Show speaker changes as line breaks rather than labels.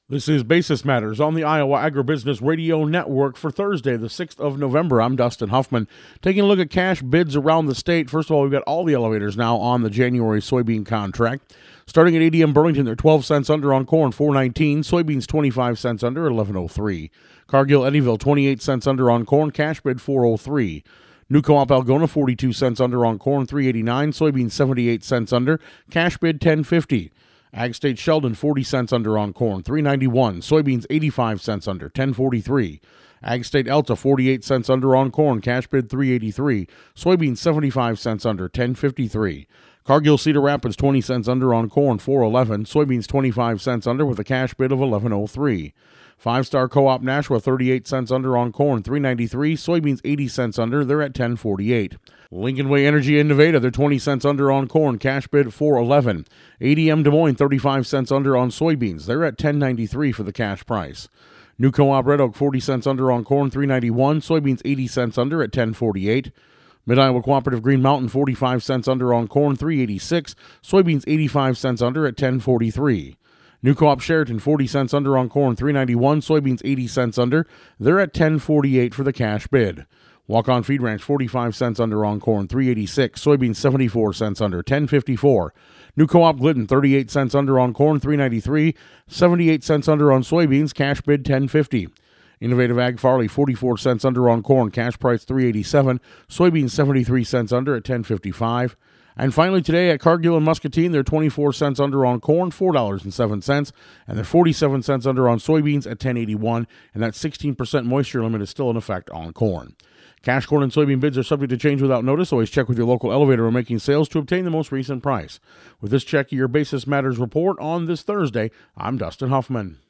This is Basis Matters on the Iowa Agribusiness Radio Network for Thursday, the 6th of November. I'm Dustin Huffman. Taking a look at cash bids around the state. First of all, we've got all the elevators now on the January soybean contract. Starting at ADM Burlington, they're 12 cents under on corn, $4.19. Soybeans 25 cents under, $11.03. Cargill Eddyville, 28 cents under on corn, cash bid $4.03. New Co-op Algona, 42 cents under on corn, $3.89. Soybeans 78 cents under, cash bid $10.50. Ag State Sheldon, 40 cents under on corn, $3.91. Soybeans 85 cents under, $10.43. Ag State Elta, 48 cents under on corn, cash bid $3.83. Soybeans 75 cents under, $10.53. Cargill Cedar Rapids, 20 cents under on corn, $4.11. Soybeans 25 cents under with a cash bid of $11.03. Five Star Co-op Nashua, 38 cents under on corn, $3.93. Soybeans 80 cents under, they're at $10.48. Lincoln Way Energy in Nevada, they're 20 cents under on corn, cash bid $4.11. ADM Des Moines, 35 cents under on soybeans, they're at $10.93 for the cash price. New Co-op Red Oak, 40 cents under on corn, $3.91. Soybeans 80 cents under at $10.48. Mid-Iowa Cooperative Green Mountain, 45 cents under on corn, $3.86. Soybeans 85 cents under at $10.43. New Co-op Sheraton, 40 cents under on corn, $3.91. Soybeans 80 cents under, they're at $10.48 for the cash bid. Walk-On Feed Ranch, 45 cents under on corn, $3.86. Soybeans 74 cents under, $10.54. New Co-op Glidden, 38 cents under on corn, $3.93. 78 cents under on soybeans, cash bid $10.50. Innovative Ag Farley, 44 cents under on corn, cash price $3.87. Soybeans 73 cents under at $10.55. And finally today at Cargill and Muscatine, they're 24 cents under on corn, $4.07, and they're 47 cents under on soybeans at $10.81, and that 16% moisture limit is still in effect on corn. Cash corn and soybean bids are subject to change without notice. Always check with your local elevator when making sales to obtain the most recent price. With this check of your Basis Matters report on this Thursday, I'm Dustin Huffman.